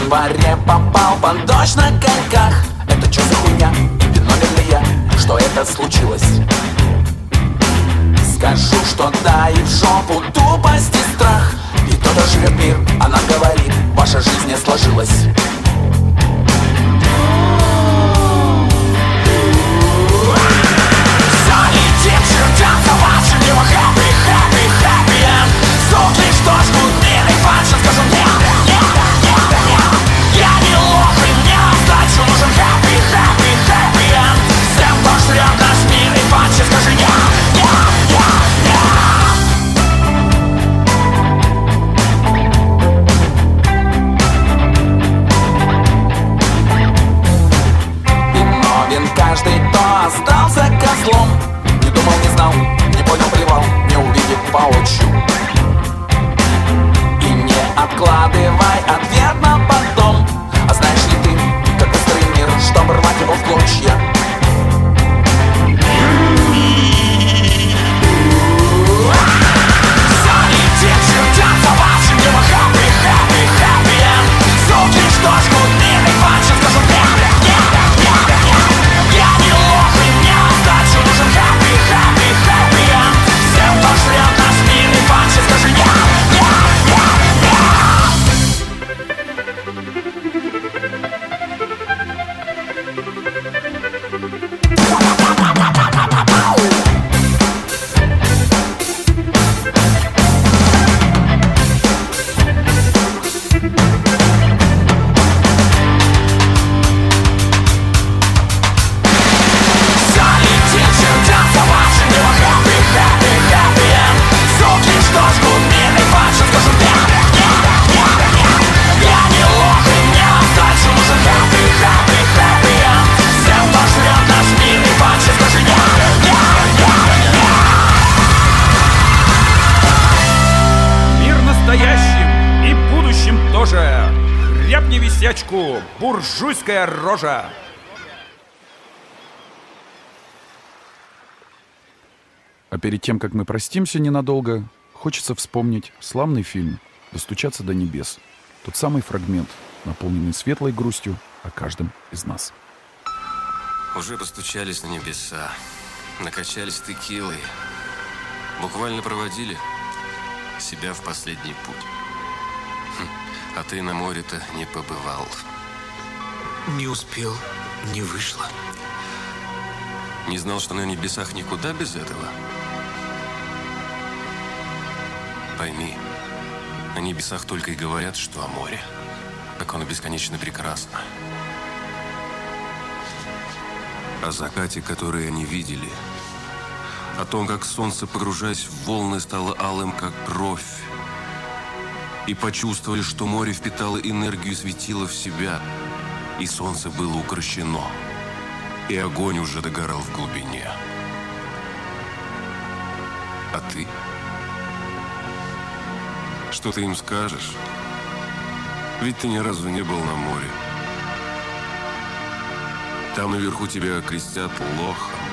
январе попал под дождь на коньках. Это что за хуйня? Виновен ли я, что это случилось? Скажу, что да, и в жопу тупость и страх. И кто-то живет мир, она говорит, ваша жизнь не сложилась. Все летит чертям за вашим его happy, happy, happy end. Суки, что жгут мир и фальши, скажу нет, нет, нет, нет. Я не лох и мне сдачу нужен happy, happy, happy end. Всем, кто жрет наш мир и фальши, скажи нет, нет, нет, нет. Виновен каждый, кто остался козлом. Не думал, не знал, не понял, плевал, не увидев воочию. И не откладывай ответ на потом. А знаешь ли ты, как выстроен мир, чтобы рвать его в клочья? Все летит чертям за вашим его happy, happy, happy end. Суки, что жгут мир и фальши, скажу нет, нет, нет, нет. Я не лох и мне сдачу нужен happy, happy, happy end. Всем, кто жрет наш мир и фальши, скажи нет, нет, буржуйская рожа. А перед тем, как мы простимся ненадолго, хочется вспомнить славный фильм «Достучаться до небес». Тот самый фрагмент, наполненный светлой грустью о каждом из нас. Уже постучались на небеса, накачались текилой, буквально проводили себя в последний путь. А ты на море-то не побывал. Не успел, не вышло. Не знал, что на небесах никуда без этого? Пойми, на небесах только и говорят, что о море. Как оно бесконечно прекрасно. О закате, который они видели. О том, как солнце, погружаясь в волны, стало алым, как кровь. И почувствовали, что море впитало энергию, светило в себя. И солнце было укрощено. И огонь уже догорал в глубине. А ты? Что ты им скажешь? Ведь ты ни разу не был на море. Там наверху тебя крестят лохом.